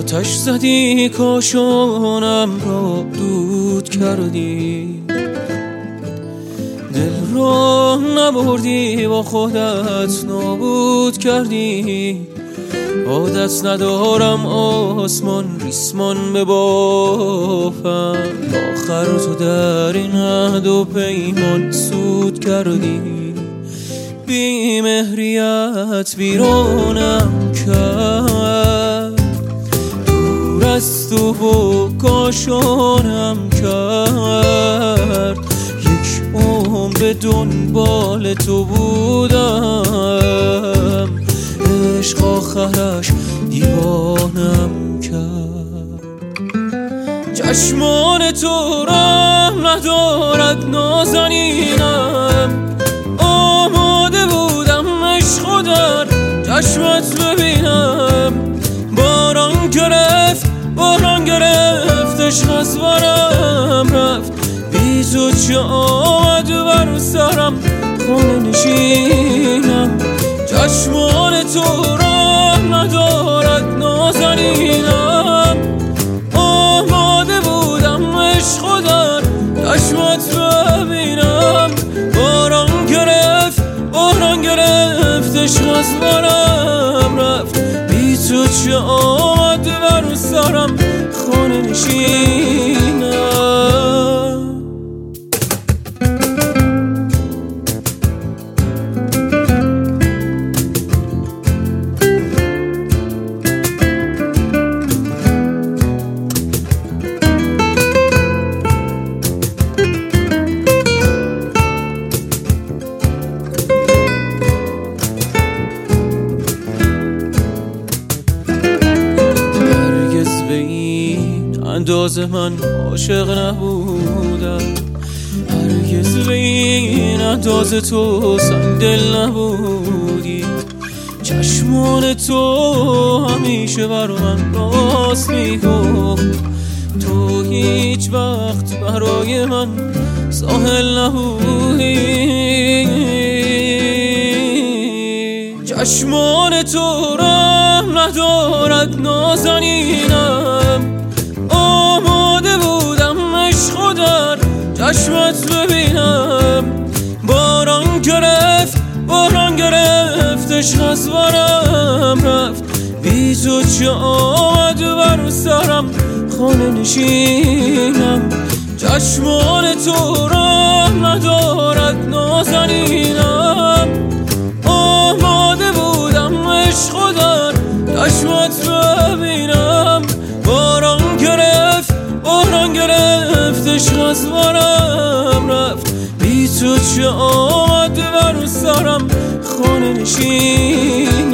آتش زدی کاشانم را دود کردی، دل را نبردی با خودت نابود کردی. عادت ندارم آسمان ریسمان ببافم، آخر تو در این عهد و پیمان سود کردی. بی مهریت ویرانم کرد، دور از تو و کاشانم کرد. یک عمر به دنبال تو بودم، عشق آخرش دیوانم کرد. چشمان تو رحم ندارد نازنینم، آماده بودم عشق و در چشمت ببینم. باران گرفت عشق از برم رفت، بی تو چه آمد بر سرم خانه نشینم. چشمان تو رحم ندارد نازنینم، آماده بودم عشق و در چشمت ببینم. باران گرفت عشق از برم رفت، بی تو چه آمد بر سرم خانه نشینم. اندازه من عاشق نبودم، هرگز به این اندازه تو سنگدل نبودی. چشمان تو همیشه بر من راست میگفت، تو هیچ وقت برای من ساحل نبودی. چشمان تو رحم ندارد نازنینم، آماده بودم عشق و در چشمت ببینم. باران گرفت عشق از برم رفت، بی تو چه آمد بر سرم خانه نشینم. چشمان تو رحم ندارد نازنینم، آماده بودم عشق و در چشمت ببینم. باران گرفت عشق از برم رفت، بی تو چه آمد بر سرم خانه نشین.